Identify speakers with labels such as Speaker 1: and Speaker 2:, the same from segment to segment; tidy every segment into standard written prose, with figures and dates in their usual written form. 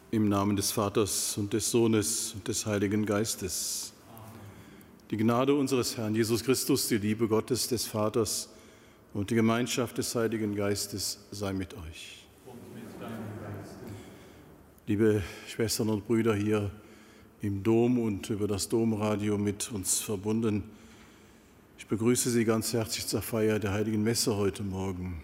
Speaker 1: Im Namen des Vaters und des Sohnes und des Heiligen Geistes. Amen. Die Gnade unseres Herrn Jesus Christus, die Liebe Gottes des Vaters und die Gemeinschaft des Heiligen Geistes sei mit euch.
Speaker 2: Und mit deinem Geiste.
Speaker 1: Liebe Schwestern und Brüder hier im Dom und über das Domradio mit uns verbunden, ich begrüße Sie ganz herzlich zur Feier der Heiligen Messe heute Morgen.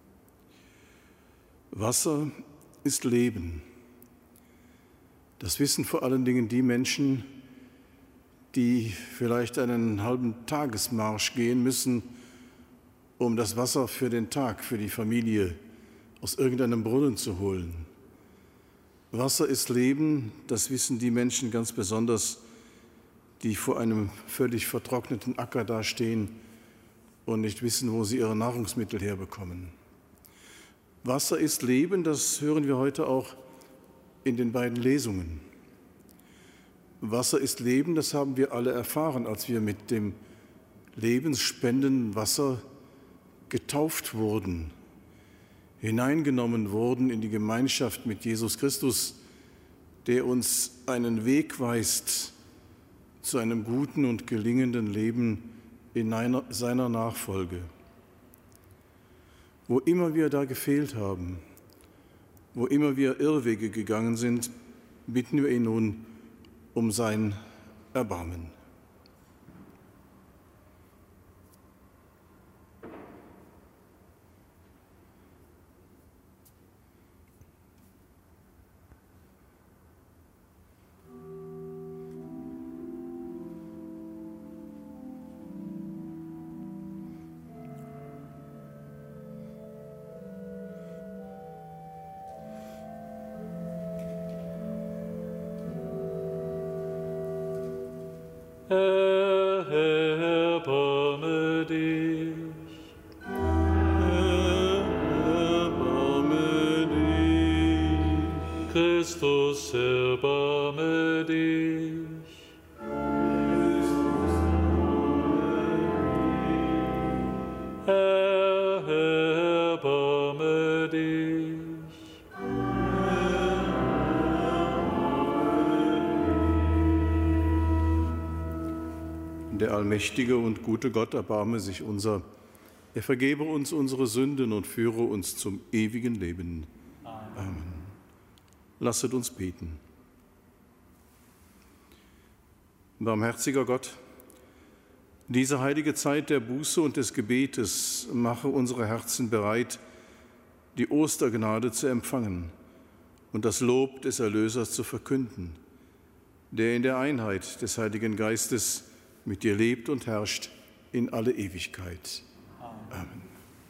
Speaker 1: Wasser ist Leben. Das wissen vor allen Dingen die Menschen, die vielleicht einen halben Tagesmarsch gehen müssen, um das Wasser für den Tag, für die Familie aus irgendeinem Brunnen zu holen. Wasser ist Leben, das wissen die Menschen ganz besonders, die vor einem völlig vertrockneten Acker dastehen und nicht wissen, wo sie ihre Nahrungsmittel herbekommen. Wasser ist Leben, das hören wir heute auch in den beiden Lesungen. Wasser ist Leben, das haben wir alle erfahren, als wir mit dem lebensspendenden Wasser getauft wurden, hineingenommen wurden in die Gemeinschaft mit Jesus Christus, der uns einen Weg weist zu einem guten und gelingenden Leben in seiner Nachfolge. Wo immer wir da gefehlt haben, wo immer wir Irrwege gegangen sind, bitten wir ihn nun um sein Erbarmen.
Speaker 2: Erbarme dich.
Speaker 1: Erbarme dich.
Speaker 2: Christus, erbarme dich. Erbarme dich.
Speaker 1: Der allmächtige und gute Gott erbarme sich unser. Er vergebe uns unsere Sünden und führe uns zum ewigen Leben. Amen. Lasset uns beten. Barmherziger Gott, diese heilige Zeit der Buße und des Gebetes mache unsere Herzen bereit, die Ostergnade zu empfangen und das Lob des Erlösers zu verkünden, der in der Einheit des Heiligen Geistes mit dir lebt und herrscht in alle Ewigkeit. Amen.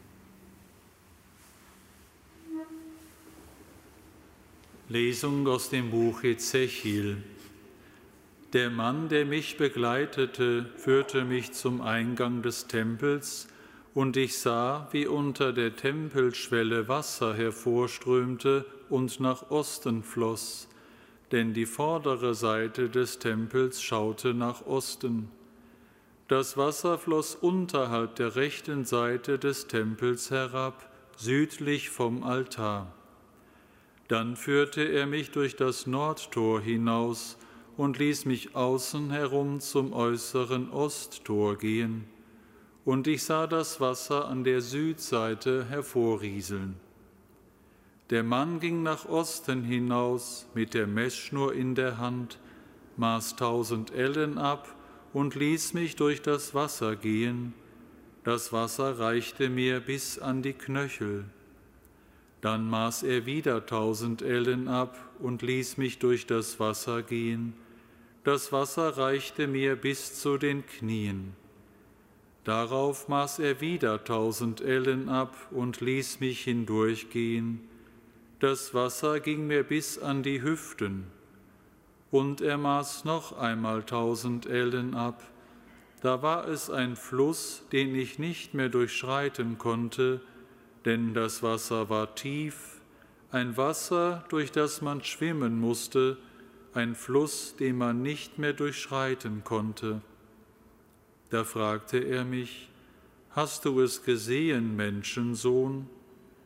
Speaker 2: Lesung aus dem Buch Ezechiel. Der Mann, der mich begleitete, führte mich zum Eingang des Tempels, und ich sah, wie unter der Tempelschwelle Wasser hervorströmte und nach Osten floss, denn die vordere Seite des Tempels schaute nach Osten. Das Wasser floss unterhalb der rechten Seite des Tempels herab, südlich vom Altar. Dann führte er mich durch das Nordtor hinaus und ließ mich außen herum zum äußeren Osttor gehen. Und ich sah das Wasser an der Südseite hervorrieseln. Der Mann ging nach Osten hinaus mit der Messschnur in der Hand, maß 1000 Ellen ab und ließ mich durch das Wasser gehen. Das Wasser reichte mir bis an die Knöchel. Dann maß er wieder 1000 Ellen ab und ließ mich durch das Wasser gehen. Das Wasser reichte mir bis zu den Knien. Darauf maß er wieder 1000 Ellen ab und ließ mich hindurchgehen. Das Wasser ging mir bis an die Hüften. Und er maß noch einmal 1000 Ellen ab. Da war es ein Fluss, den ich nicht mehr durchschreiten konnte, denn das Wasser war tief, ein Wasser, durch das man schwimmen musste, ein Fluss, den man nicht mehr durchschreiten konnte. Da fragte er mich: Hast du es gesehen, Menschensohn?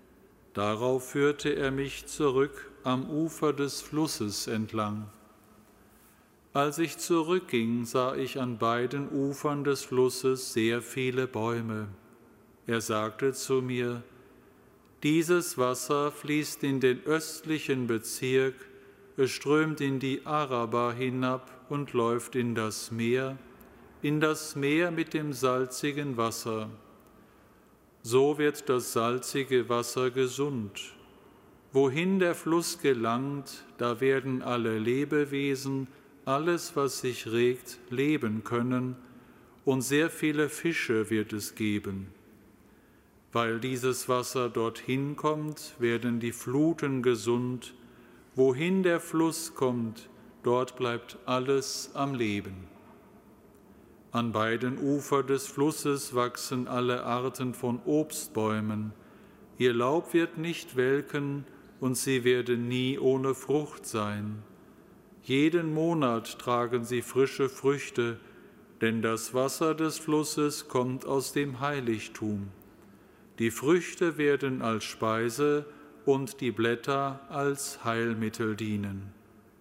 Speaker 2: Darauf führte er mich zurück am Ufer des Flusses entlang. Als ich zurückging, sah ich an beiden Ufern des Flusses sehr viele Bäume. Er sagte zu mir: Dieses Wasser fließt in den östlichen Bezirk, es strömt in die Araba hinab und läuft in das Meer mit dem salzigen Wasser. So wird das salzige Wasser gesund. Wohin der Fluss gelangt, da werden alle Lebewesen, alles, was sich regt, leben können, und sehr viele Fische wird es geben. Weil dieses Wasser dorthin kommt, werden die Fluten gesund. Wohin der Fluss kommt, dort bleibt alles am Leben. An beiden Ufern des Flusses wachsen alle Arten von Obstbäumen. Ihr Laub wird nicht welken und sie werden nie ohne Frucht sein. Jeden Monat tragen sie frische Früchte, denn das Wasser des Flusses kommt aus dem Heiligtum. Die Früchte werden als Speise und die Blätter als Heilmittel dienen.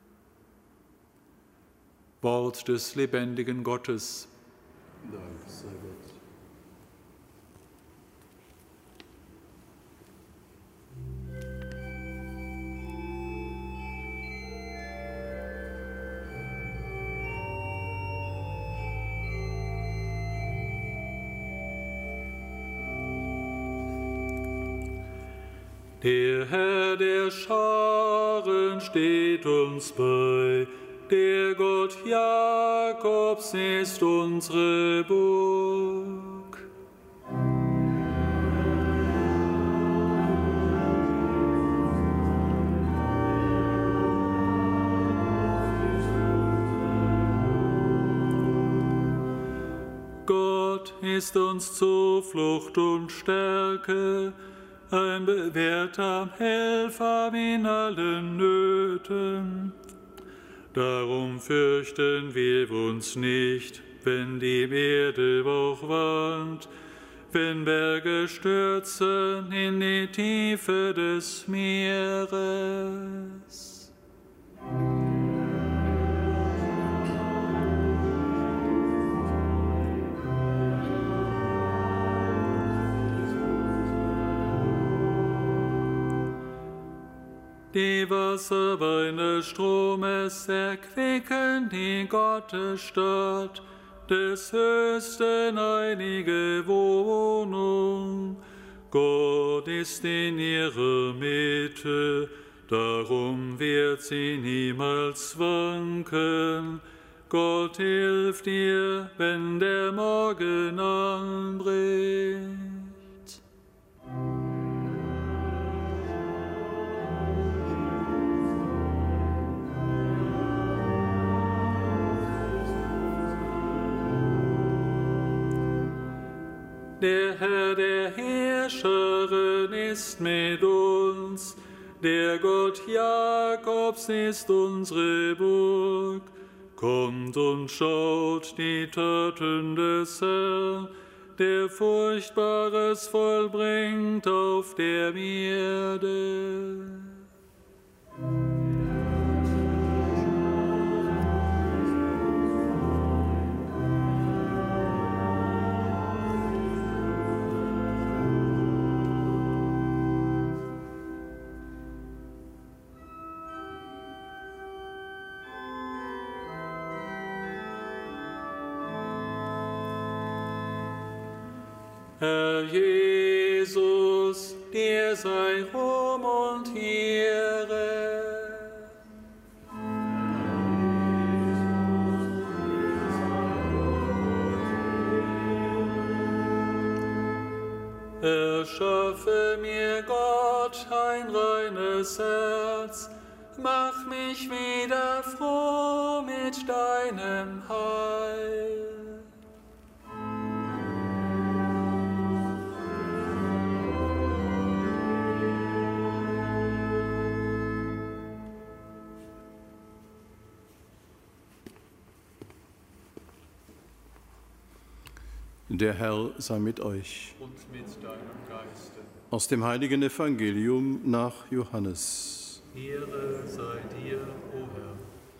Speaker 2: Wort des lebendigen Gottes.
Speaker 1: Dank sei Gott.
Speaker 2: Der Herr der Scharen steht uns bei, der Gott Jakobs ist unsere Burg. Gott ist uns Zuflucht und Stärke, ein bewährter Helfer in allen Nöten. Darum fürchten wir uns nicht, wenn die Erde auch wankt, wenn Berge stürzen in die Tiefe des Meeres. Die Wasserweine Stromes erquicken die Gottesstadt, des Höchsten heilige Wohnung. Gott ist in ihrer Mitte, darum wird sie niemals wanken. Gott hilft ihr, wenn der Morgen anbricht. Der Herr der Herrscharen ist mit uns, der Gott Jakobs ist unsere Burg. Kommt und schaut die Taten des Herrn, der Furchtbares vollbringt auf der Erde. Herr Jesus, dir sei Ruhm und Ehre. Erschaffe mir, Gott, ein reines Herz, mach mich wieder froh mit deinem Heil.
Speaker 1: Der Herr sei mit euch.
Speaker 2: Und mit deinem Geiste.
Speaker 1: Aus dem heiligen Evangelium nach Johannes.
Speaker 2: Ehre sei dir, o Herr.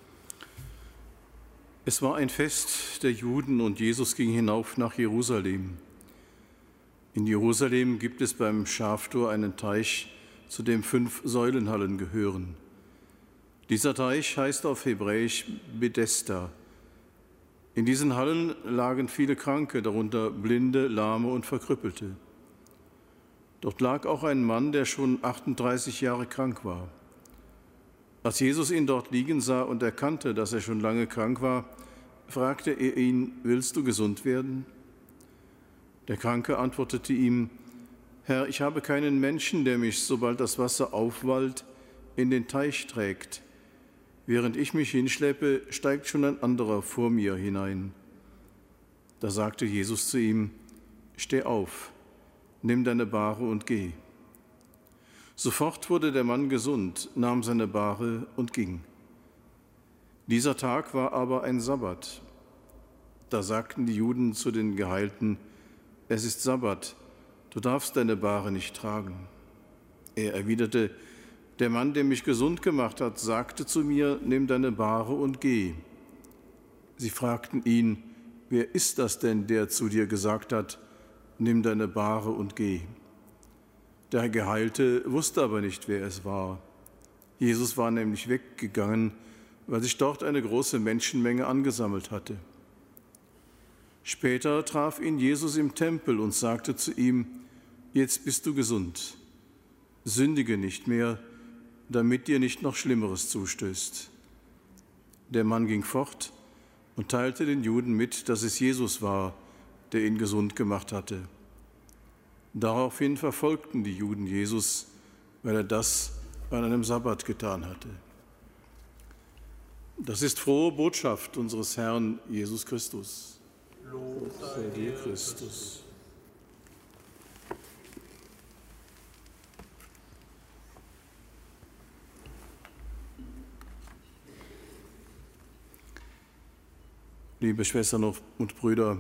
Speaker 1: Es war ein Fest der Juden und Jesus ging hinauf nach Jerusalem. In Jerusalem gibt es beim Schaftor einen Teich, zu dem 5 Säulenhallen gehören. Dieser Teich heißt auf Hebräisch Bethesda. In diesen Hallen lagen viele Kranke, darunter Blinde, Lahme und Verkrüppelte. Dort lag auch ein Mann, der schon 38 Jahre krank war. Als Jesus ihn dort liegen sah und erkannte, dass er schon lange krank war, fragte er ihn: Willst du gesund werden? Der Kranke antwortete ihm: Herr, ich habe keinen Menschen, der mich, sobald das Wasser aufwallt, in den Teich trägt. Während ich mich hinschleppe, steigt schon ein anderer vor mir hinein. Da sagte Jesus zu ihm: Steh auf, nimm deine Bahre und geh. Sofort wurde der Mann gesund, nahm seine Bahre und ging. Dieser Tag war aber ein Sabbat. Da sagten die Juden zu den Geheilten: Es ist Sabbat, du darfst deine Bahre nicht tragen. Er erwiderte: Der Mann, der mich gesund gemacht hat, sagte zu mir: Nimm deine Bahre und geh. Sie fragten ihn: Wer ist das denn, der zu dir gesagt hat: Nimm deine Bahre und geh? Der Geheilte wusste aber nicht, wer es war. Jesus war nämlich weggegangen, weil sich dort eine große Menschenmenge angesammelt hatte. Später traf ihn Jesus im Tempel und sagte zu ihm: Jetzt bist du gesund. Sündige nicht mehr, damit dir nicht noch Schlimmeres zustößt. Der Mann ging fort und teilte den Juden mit, dass es Jesus war, der ihn gesund gemacht hatte. Daraufhin verfolgten die Juden Jesus, weil er das an einem Sabbat getan hatte. Das ist frohe Botschaft unseres Herrn Jesus Christus.
Speaker 2: Lob
Speaker 1: sei dir, Christus. Liebe Schwestern und Brüder,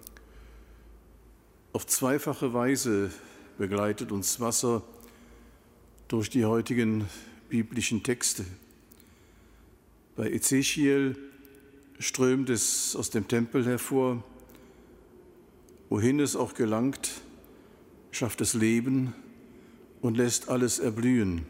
Speaker 1: auf zweifache Weise begleitet uns Wasser durch die heutigen biblischen Texte. Bei Ezechiel strömt es aus dem Tempel hervor. Wohin es auch gelangt, schafft es Leben und lässt alles erblühen.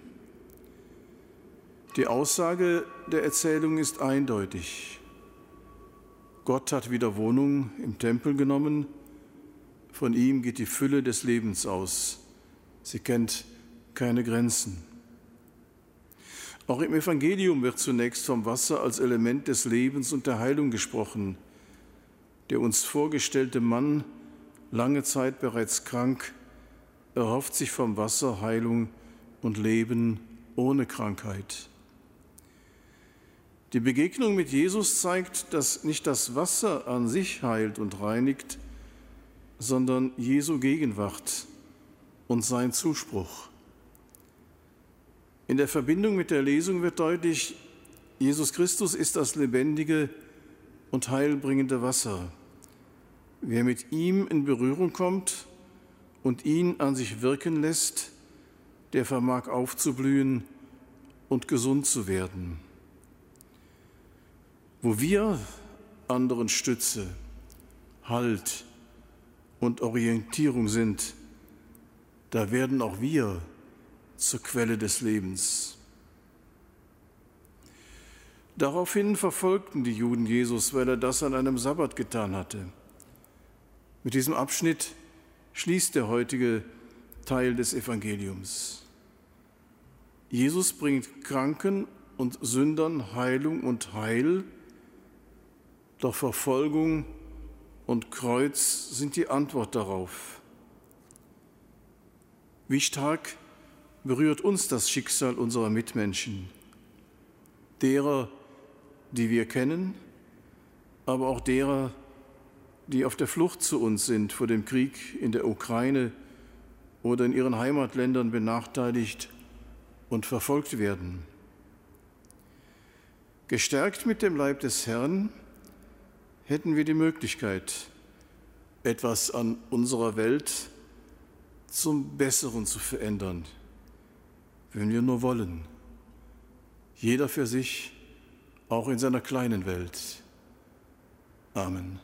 Speaker 1: Die Aussage der Erzählung ist eindeutig. Gott hat wieder Wohnung im Tempel genommen. Von ihm geht die Fülle des Lebens aus. Sie kennt keine Grenzen. Auch im Evangelium wird zunächst vom Wasser als Element des Lebens und der Heilung gesprochen. Der uns vorgestellte Mann, lange Zeit bereits krank, erhofft sich vom Wasser Heilung und Leben ohne Krankheit. Die Begegnung mit Jesus zeigt, dass nicht das Wasser an sich heilt und reinigt, sondern Jesu Gegenwart und sein Zuspruch. In der Verbindung mit der Lesung wird deutlich, Jesus Christus ist das lebendige und heilbringende Wasser. Wer mit ihm in Berührung kommt und ihn an sich wirken lässt, der vermag aufzublühen und gesund zu werden. Wo wir anderen Stütze, Halt und Orientierung sind, da werden auch wir zur Quelle des Lebens. Daraufhin verfolgten die Juden Jesus, weil er das an einem Sabbat getan hatte. Mit diesem Abschnitt schließt der heutige Teil des Evangeliums. Jesus bringt Kranken und Sündern Heilung und Heil, doch Verfolgung und Kreuz sind die Antwort darauf. Wie stark berührt uns das Schicksal unserer Mitmenschen, derer, die wir kennen, aber auch derer, die auf der Flucht zu uns sind vor dem Krieg in der Ukraine oder in ihren Heimatländern benachteiligt und verfolgt werden. Gestärkt mit dem Leib des Herrn hätten wir die Möglichkeit, etwas an unserer Welt zum Besseren zu verändern, wenn wir nur wollen. Jeder für sich, auch in seiner kleinen Welt. Amen.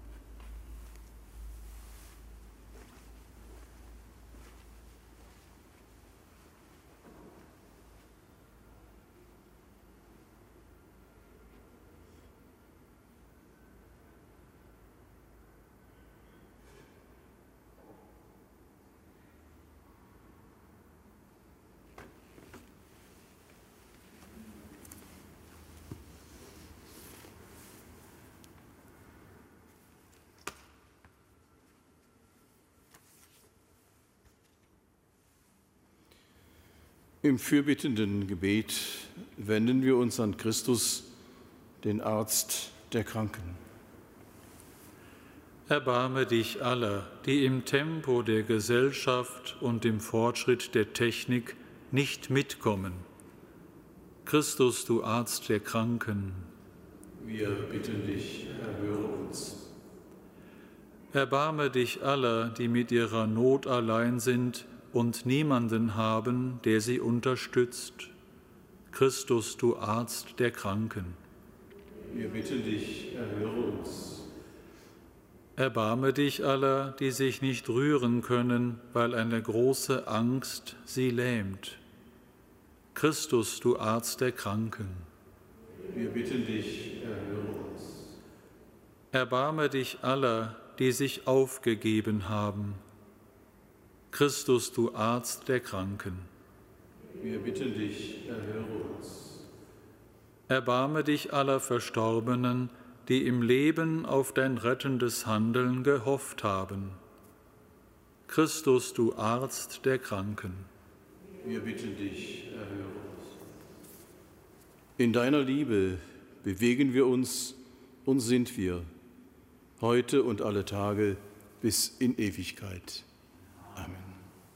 Speaker 1: Im fürbittenden Gebet wenden wir uns an Christus, den Arzt der Kranken.
Speaker 2: Erbarme dich aller, die im Tempo der Gesellschaft und im Fortschritt der Technik nicht mitkommen. Christus, du Arzt der Kranken.
Speaker 1: Wir bitten dich, erhöre uns.
Speaker 2: Erbarme dich aller, die mit ihrer Not allein sind und niemanden haben, der sie unterstützt. Christus, du Arzt der Kranken.
Speaker 1: Wir bitten dich, erhöre uns.
Speaker 2: Erbarme dich aller, die sich nicht rühren können, weil eine große Angst sie lähmt. Christus, du Arzt der Kranken.
Speaker 1: Wir bitten dich, erhöre uns.
Speaker 2: Erbarme dich aller, die sich aufgegeben haben. Christus, du Arzt der Kranken.
Speaker 1: Wir bitten dich, erhöre uns.
Speaker 2: Erbarme dich aller Verstorbenen, die im Leben auf dein rettendes Handeln gehofft haben. Christus, du Arzt der Kranken.
Speaker 1: Wir bitten dich, erhöre uns. In deiner Liebe bewegen wir uns und sind wir, heute und alle Tage bis in Ewigkeit. Amen.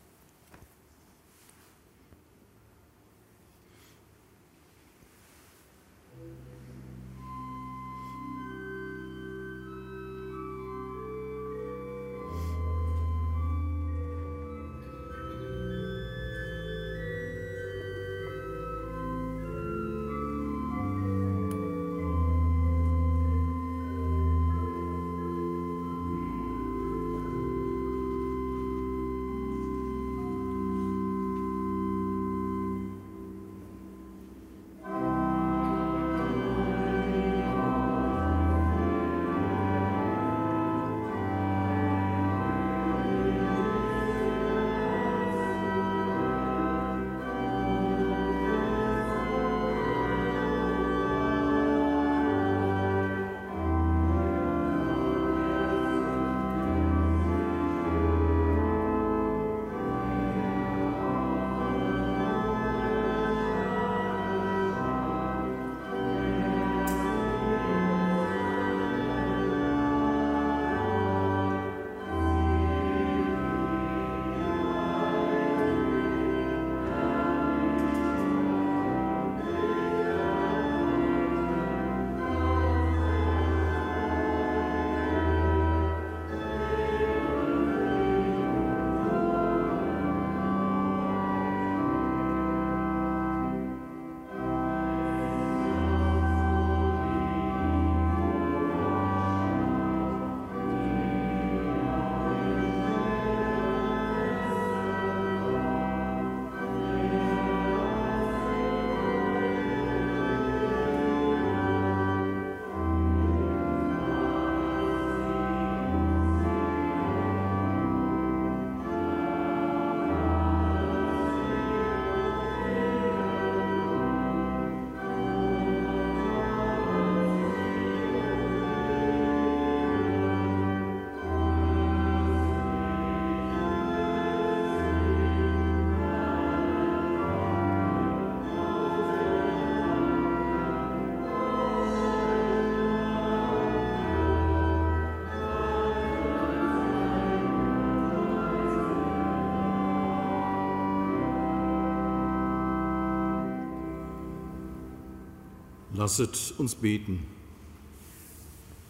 Speaker 1: Lasset uns beten.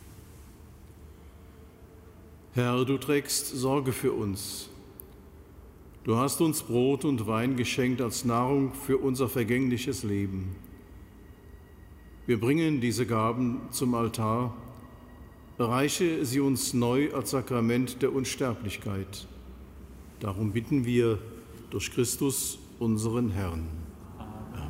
Speaker 1: Herr, du trägst Sorge für uns. Du hast uns Brot und Wein geschenkt als Nahrung für unser vergängliches Leben. Wir bringen diese Gaben zum Altar. Reiche sie uns neu als Sakrament der Unsterblichkeit. Darum bitten wir durch Christus, unseren Herrn. Amen.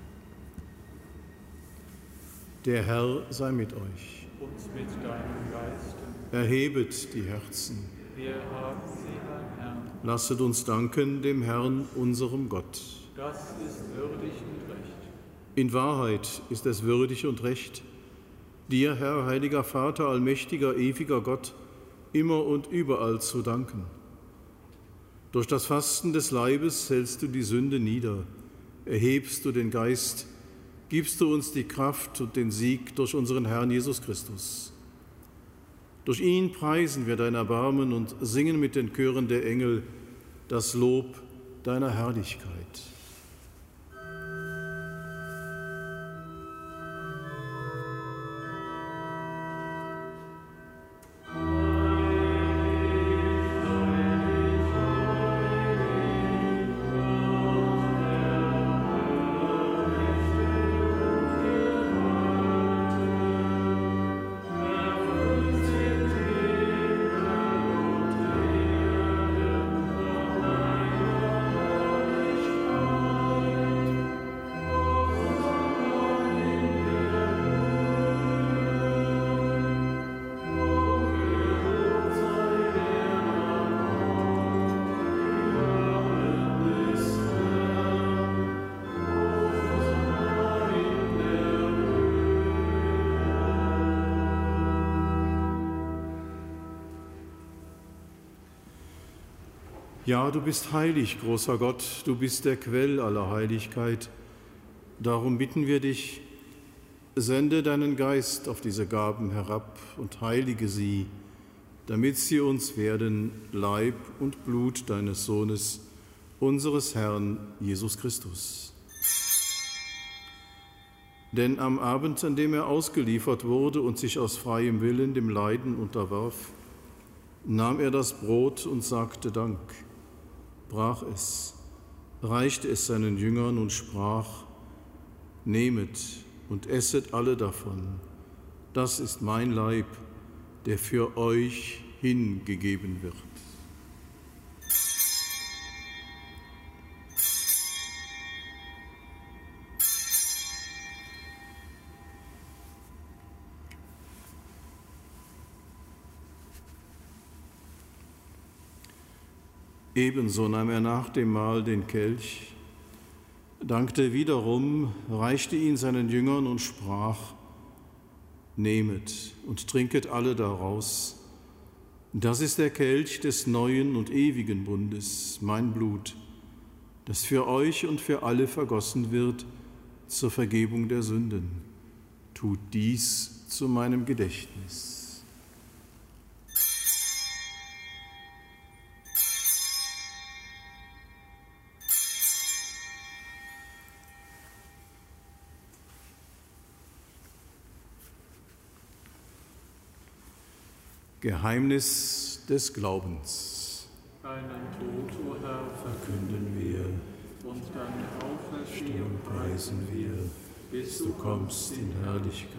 Speaker 1: Der Herr sei mit euch.
Speaker 2: Und mit deinem Geist.
Speaker 1: Erhebet die Herzen.
Speaker 2: Wir haben sie beim Herrn.
Speaker 1: Lasset uns danken dem Herrn, unserem Gott.
Speaker 2: Das ist würdig und recht.
Speaker 1: In Wahrheit ist es würdig und recht, dir, Herr, heiliger Vater, allmächtiger, ewiger Gott, immer und überall zu danken. Durch das Fasten des Leibes hältst du die Sünde nieder, erhebst du den Geist, gibst du uns die Kraft und den Sieg durch unseren Herrn Jesus Christus. Durch ihn preisen wir dein Erbarmen und singen mit den Chören der Engel das Lob deiner Herrlichkeit. Ja, du bist heilig, großer Gott, du bist der Quell aller Heiligkeit. Darum bitten wir dich, sende deinen Geist auf diese Gaben herab und heilige sie, damit sie uns werden Leib und Blut deines Sohnes, unseres Herrn Jesus Christus. Denn am Abend, an dem er ausgeliefert wurde und sich aus freiem Willen dem Leiden unterwarf, nahm er das Brot und sagte Dank, brach es, reichte es seinen Jüngern und sprach, nehmet und esset alle davon, das ist mein Leib, der für euch hingegeben wird. Ebenso nahm er nach dem Mahl den Kelch, dankte wiederum, reichte ihn seinen Jüngern und sprach, nehmet und trinket alle daraus. Das ist der Kelch des neuen und ewigen Bundes, mein Blut, das für euch und für alle vergossen wird zur Vergebung der Sünden. Tut dies zu meinem Gedächtnis. Geheimnis des Glaubens.
Speaker 2: Deinen Tod, o Herr,
Speaker 1: Verkünden wir
Speaker 2: und deine Auferstehung
Speaker 1: und preisen wir, bis du kommst in Herrlichkeit.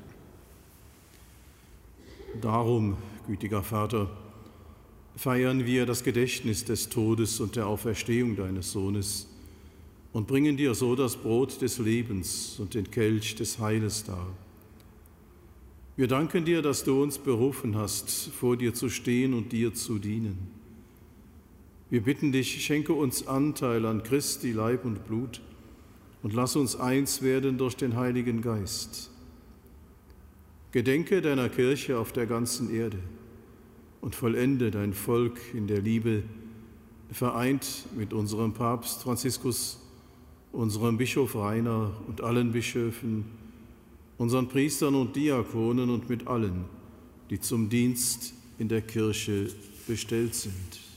Speaker 1: Darum, gütiger Vater, feiern wir das Gedächtnis des Todes und der Auferstehung deines Sohnes und bringen dir so das Brot des Lebens und den Kelch des Heiles dar. Wir danken dir, dass du uns berufen hast, vor dir zu stehen und dir zu dienen. Wir bitten dich, schenke uns Anteil an Christi Leib und Blut und lass uns eins werden durch den Heiligen Geist. Gedenke deiner Kirche auf der ganzen Erde und vollende dein Volk in der Liebe, vereint mit unserem Papst Franziskus, unserem Bischof Rainer und allen Bischöfen, unseren Priestern und Diakonen und mit allen, die zum Dienst in der Kirche bestellt sind.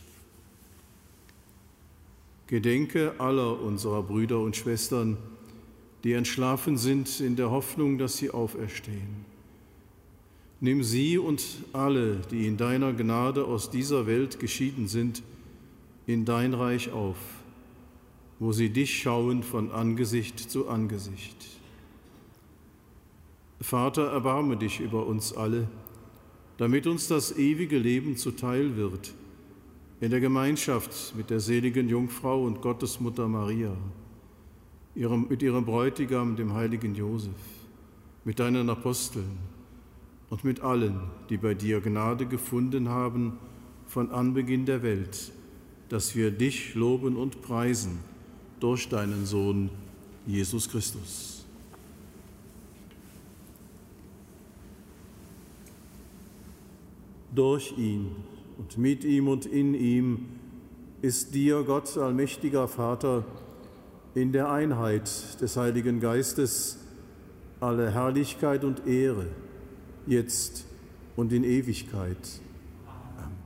Speaker 1: Gedenke aller unserer Brüder und Schwestern, die entschlafen sind in der Hoffnung, dass sie auferstehen. Nimm sie und alle, die in deiner Gnade aus dieser Welt geschieden sind, in dein Reich auf, wo sie dich schauen von Angesicht zu Angesicht. Vater, erbarme dich über uns alle, damit uns das ewige Leben zuteil wird, in der Gemeinschaft mit der seligen Jungfrau und Gottesmutter Maria, mit ihrem Bräutigam, dem heiligen Josef, mit deinen Aposteln und mit allen, die bei dir Gnade gefunden haben von Anbeginn der Welt, dass wir dich loben und preisen durch deinen Sohn, Jesus Christus. Durch ihn und mit ihm und in ihm ist dir, Gott, allmächtiger Vater, in der Einheit des Heiligen Geistes alle Herrlichkeit und Ehre, jetzt und in Ewigkeit. Amen.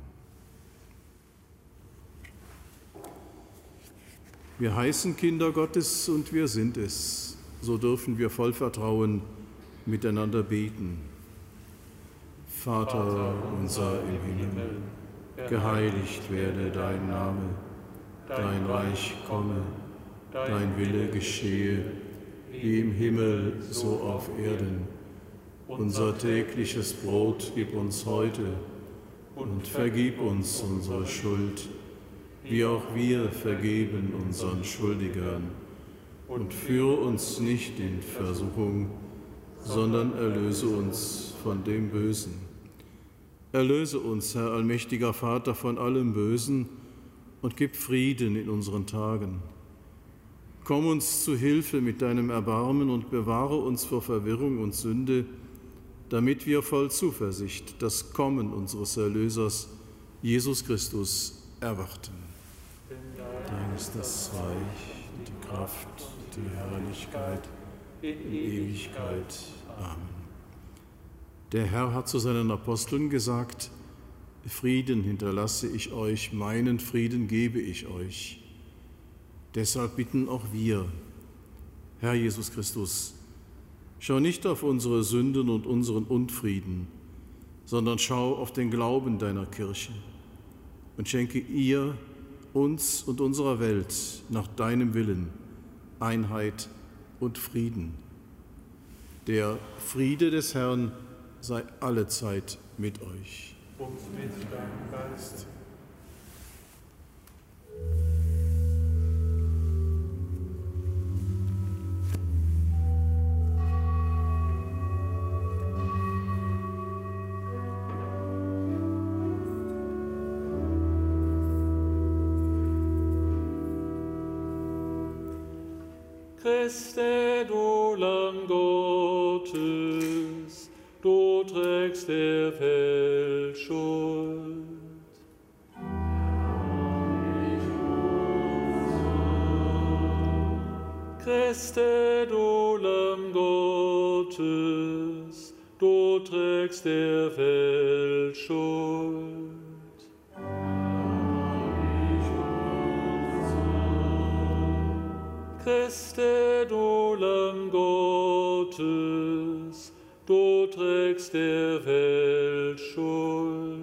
Speaker 1: Wir heißen Kinder Gottes und wir sind es. So dürfen wir voll Vertrauen miteinander beten. Vater unser im Himmel, geheiligt werde dein Name, dein Reich komme, dein Wille geschehe, wie im Himmel, so auf Erden. Unser tägliches Brot gib uns heute und vergib uns unsere Schuld, wie auch wir vergeben unseren Schuldigern. Und führe uns nicht in Versuchung, sondern erlöse uns von dem Bösen. Erlöse uns, Herr allmächtiger Vater, von allem Bösen und gib Frieden in unseren Tagen. Komm uns zu Hilfe mit deinem Erbarmen und bewahre uns vor Verwirrung und Sünde, damit wir voll Zuversicht das Kommen unseres Erlösers, Jesus Christus, erwarten. Dein ist das Reich, die Kraft, die Herrlichkeit in Ewigkeit. Amen. Der Herr hat zu seinen Aposteln gesagt: Frieden hinterlasse ich euch, meinen Frieden gebe ich euch. Deshalb bitten auch wir, Herr Jesus Christus, schau nicht auf unsere Sünden und unseren Unfrieden, sondern schau auf den Glauben deiner Kirche und schenke ihr, uns und unserer Welt nach deinem Willen Einheit und Frieden. Der Friede des Herrn sei allezeit mit euch.
Speaker 2: Und mit deinem Geist. Christe, du Lamm Gottes, du trägst der Welt Schuld. Christe, du Lamm Gottes, du trägst der Welt Schuld. Christe, du Lamm Gottes, du trägst der Welt Schuld.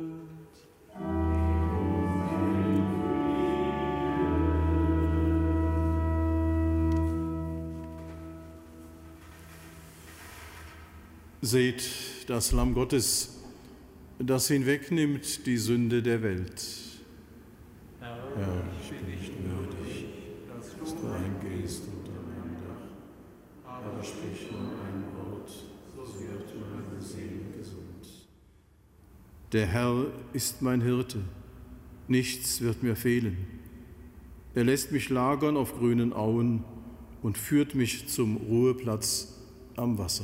Speaker 1: Seht das Lamm Gottes, das hinwegnimmt die Sünde der Welt. Herr, ich bin nicht würdig, dass du eingehst unter mein Dach, aber sprich nur ein Wort, so wird meine Seele gesund. Der Herr ist mein Hirte, nichts wird mir fehlen. Er lässt mich lagern auf grünen Auen und führt mich zum Ruheplatz am Wasser.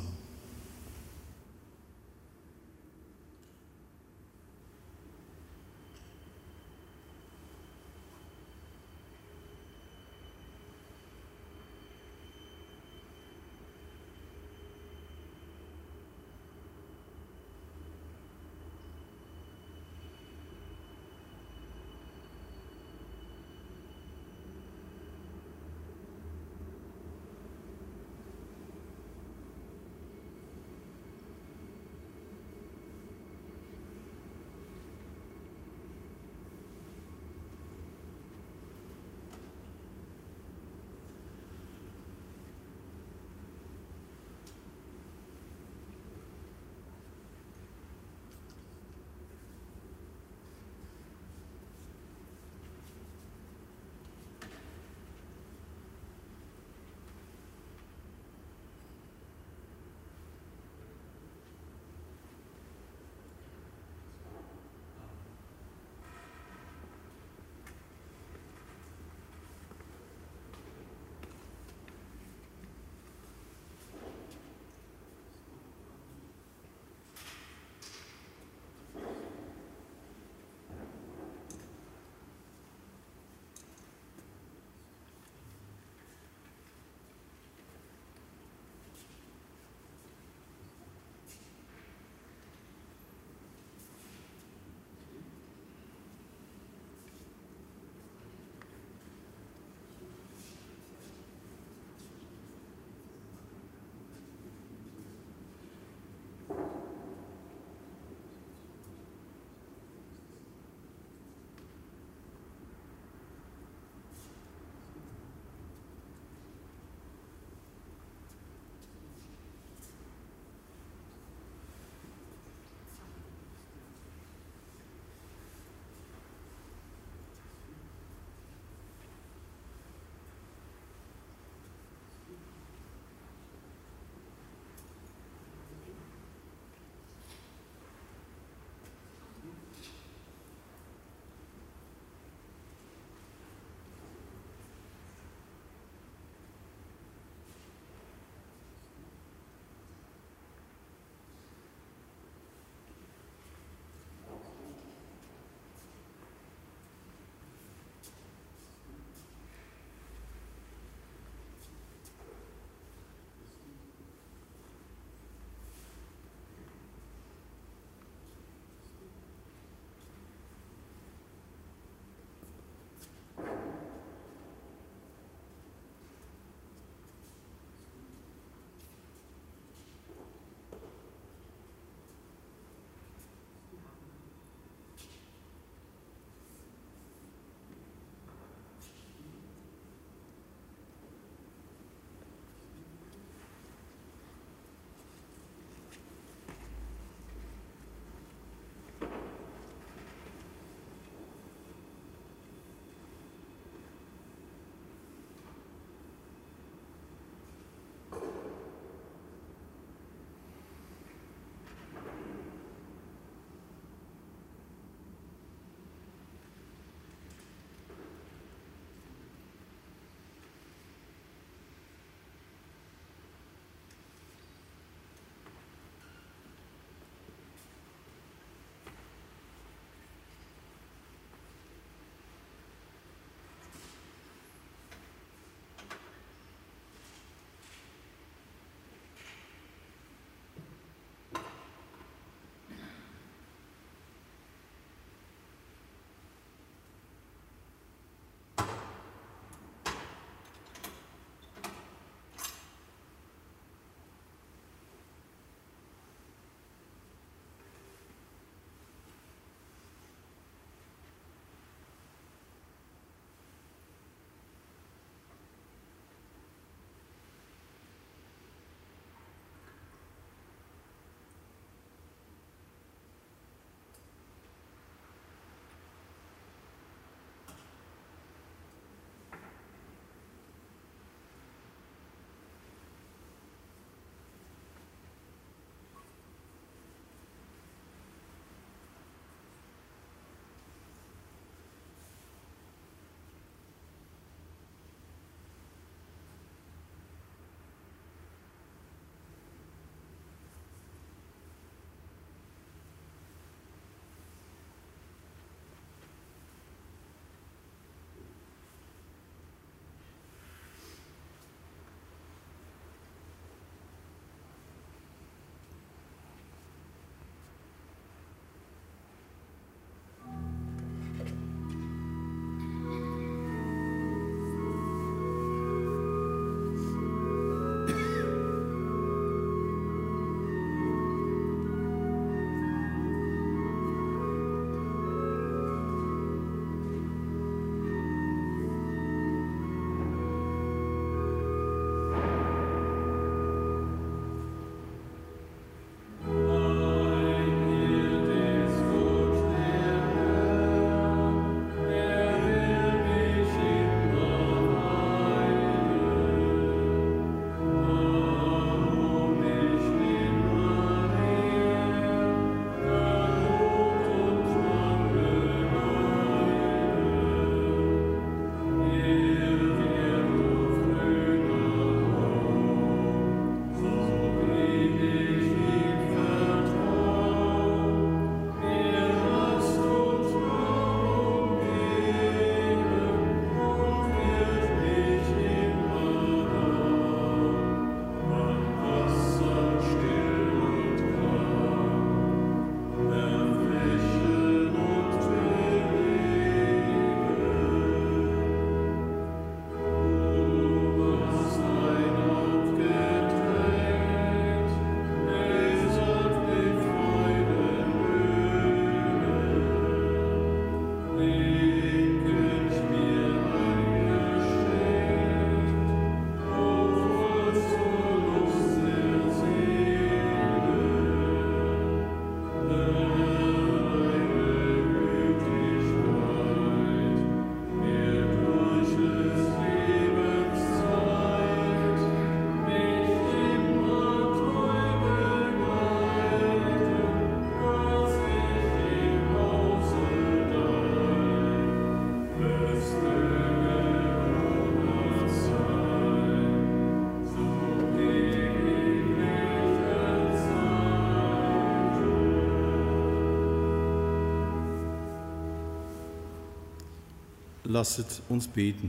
Speaker 1: lasset uns beten.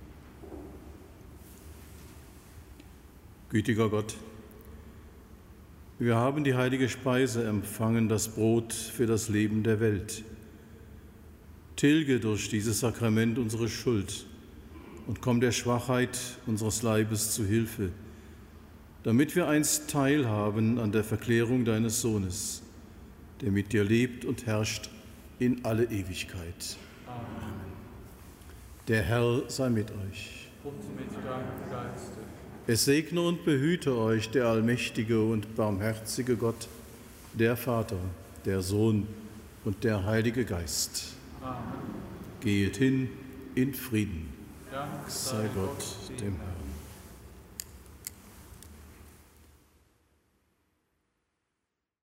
Speaker 1: Gütiger Gott, wir haben die heilige Speise empfangen, das Brot für das Leben der Welt. Tilge durch dieses Sakrament unsere Schuld und komm der Schwachheit unseres Leibes zu Hilfe, damit wir einst teilhaben an der Verklärung deines Sohnes, der mit dir lebt und herrscht in alle Ewigkeit. Amen. Der Herr sei mit euch.
Speaker 2: Und mit deinem Geiste.
Speaker 1: Es segne und behüte euch der allmächtige und barmherzige Gott, der Vater, der Sohn und der Heilige Geist.
Speaker 2: Amen.
Speaker 1: Geht hin in Frieden.
Speaker 2: Dank
Speaker 1: sei Gott dem Herrn.